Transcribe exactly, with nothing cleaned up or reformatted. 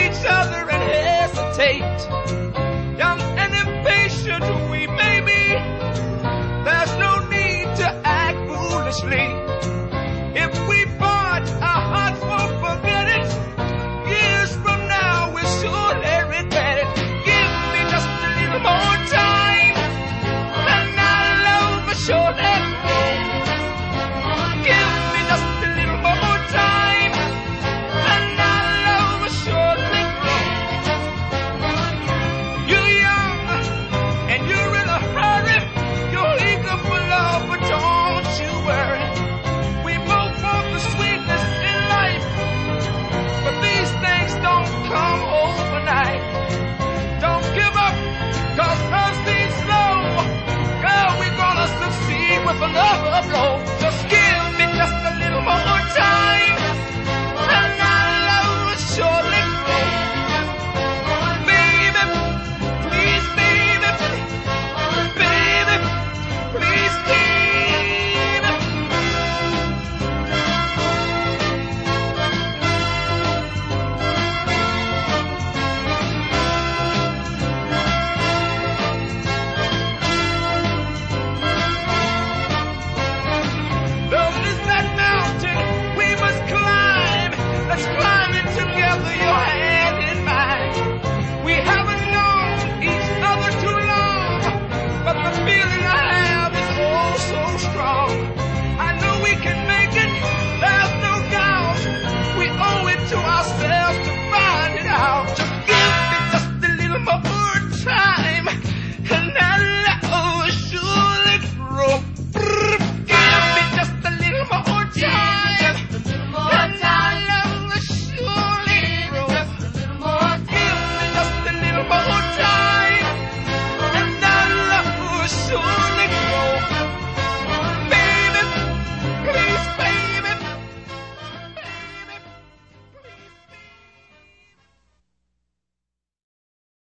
each other and hesitate. Young and impatient we may be, there's no need to act foolishly. If we part our hearts won't forget it, years from now we'll surely regret it. Give me just a little more time, and our love will surely grow. Give me just a little more time, and our love will surely grow. You're young, and you're in a hurry. You're eager for love, but don't you worry. We both want the sweetness in life, but these things don't come overnight. Don't give up, cause mercy's slow. Girl, we're gonna succeed with love.